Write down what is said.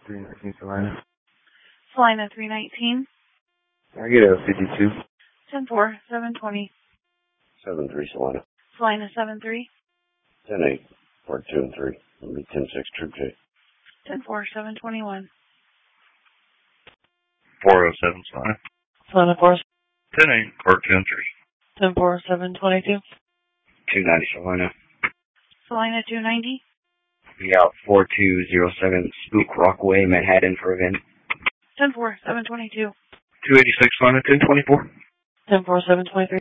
319 Salina. Salina 319. Target 52. 10-4, 720. 7-3 Salina. Salina 7-3. 10-8. Part 2 and 3. It'll be 10-6 Troop J. 10-4, 721. 407 Salina. Salina 4. 10-8. Part 2 and 3. 10-4, 722. 290 Salina. Salina 290. Be out 4207 Spook Rockaway, Manhattan for event. 10-4, 722. 286 Salina 1024. 10-4, 723.